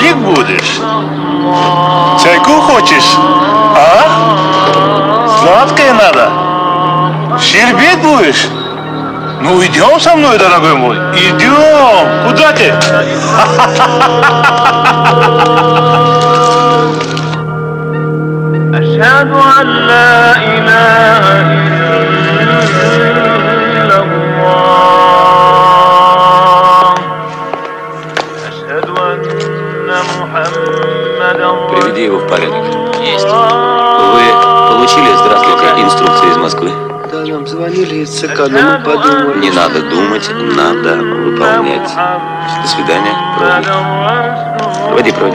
Шашлык будешь? Чайку хочешь? А? Сладкое надо? Щербет будешь? Ну идем со мной, дорогой мой. Идем. Куда ты? أشهد أن لا إله إلا الله أشهد أن محمدا Приведи его в порядок. Есть. Вы получили, здравствуйте, инструкции из Москвы? Да, нам звонили из ЦК, но мы подумали. Не надо думать, надо выполнять. До свидания. Проводи. Проводи.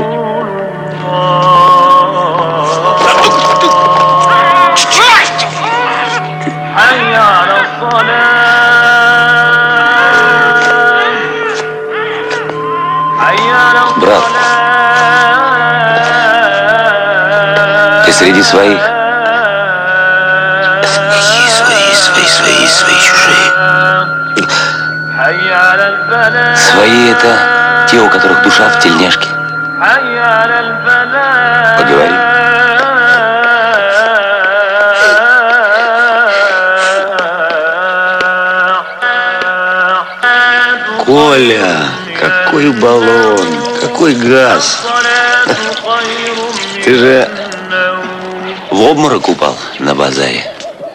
Брат, ты среди своих? Свои, чужие. Свои — это те, у которых душа в тельняшке. Поговорим. Коля, какой баллон, какой газ. Ты же в обморок упал на базаре.